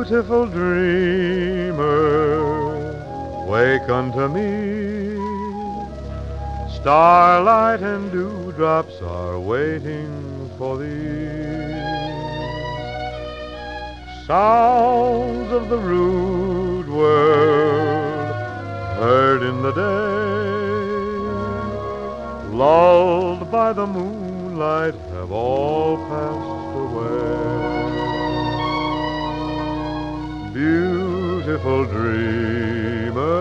Beautiful dreamer, wake unto me. Starlight and dewdrops are waiting for thee. Sounds of the rude world heard in the day, lulled by the moonlight, have all passed away. Beautiful dreamer,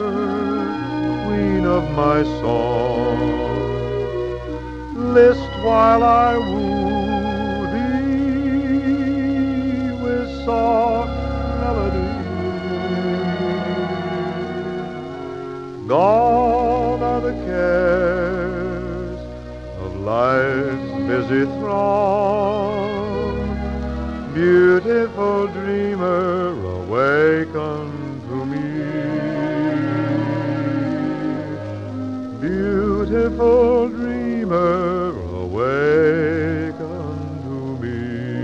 queen of my song, list while I woo thee with soft melody. Gone are the cares of life's busy throng. Beautiful dreamer, awake unto me. Beautiful dreamer, awake unto me.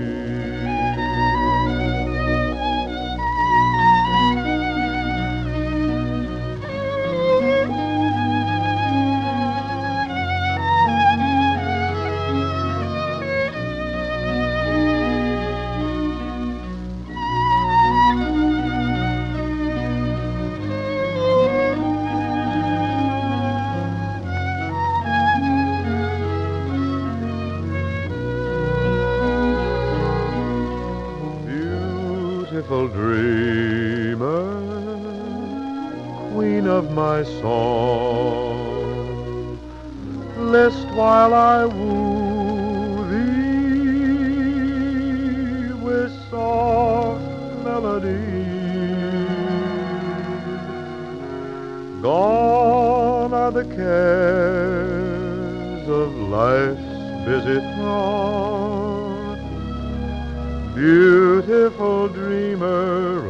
Beautiful dreamer, queen of my song, list while I woo thee with soft melody. Gone are the cares of life's busy throng. Beautiful dreamer,